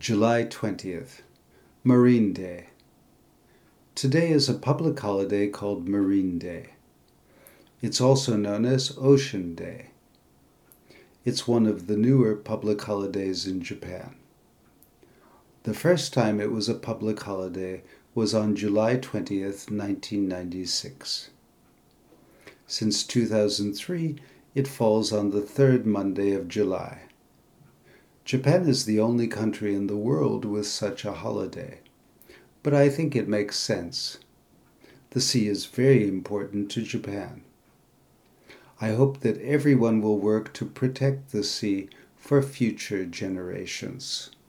July 20th, Marine Day. Today is a public holiday called Marine Day. It's also known as Ocean Day. It's one of the newer public holidays in Japan. The first time it was a public holiday was on July 20th, 1996. Since 2003, it falls on the third Monday of July. Japan is the only country in the world with such a holiday, but I think it makes sense. The sea is very important to Japan. I hope that everyone will work to protect the sea for future generations.